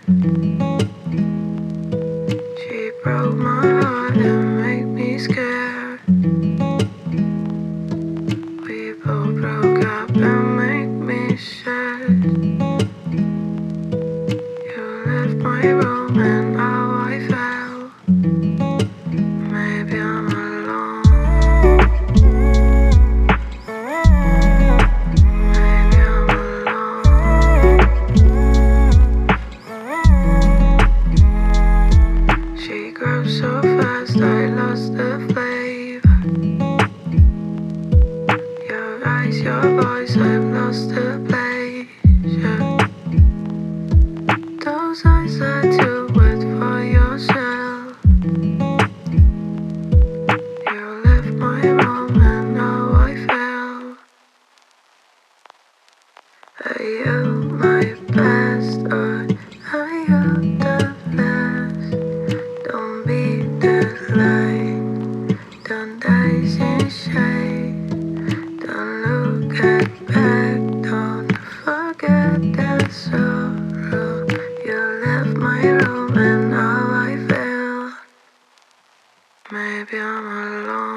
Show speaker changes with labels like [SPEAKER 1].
[SPEAKER 1] She broke my heart and made me scared. We both broke up and made me sad. You left my room and now I fell. Maybe I'm alone. Maybe I'm alone. She grew so fast I lost the flavor. Your eyes, your voice, I've lost the pleasure. Those eyes are too wet for yourself. You left my room and now I fell. Are you my best or are you the last? Don't be the light, don't dice in shade. Don't look at back, don't forget the sorrow. You left my room and now I fell. Maybe I'm alone.